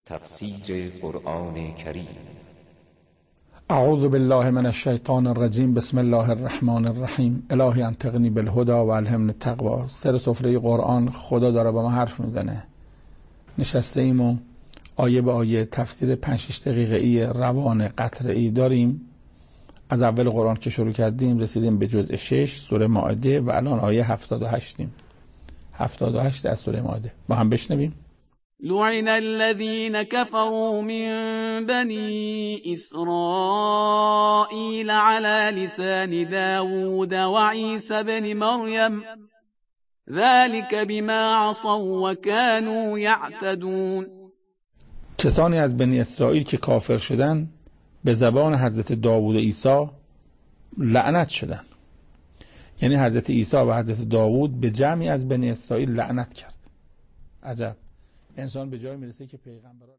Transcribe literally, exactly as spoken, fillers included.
تفسیر قرآن کریم. اعوذ بالله من الشیطان الرجیم. بسم الله الرحمن الرحیم. الهی انطقنی بالهدی و الهمنی التقوی. سر سفره قرآن خدا داره با ما حرف میزنه. نشسته ایم و آیه به آیه تفسیر پنج شش دقیقه‌ای روان قطره‌ای داریم. از اول قرآن که شروع کردیم رسیدیم به جزء شش سوره مائده و الان آیه هفتاد و هشتیم. هفتاد و هشت از سوره مائده. با هم بشنویم. لعن الذين كفروا من بني إسرائيل على لسان داود وعيسى بن مريم ذلك بما عصوا وكانوا يعتدون. کسانی از بنی اسرائیل که کافر شدن به زبان حضرت داوود و عیسی لعنت شدن. یعنی حضرت عیسی و حضرت داوود به جمعی از بنی اسرائیل لعنت کرد. عجب. انسان به جای میرسه که پیغمبران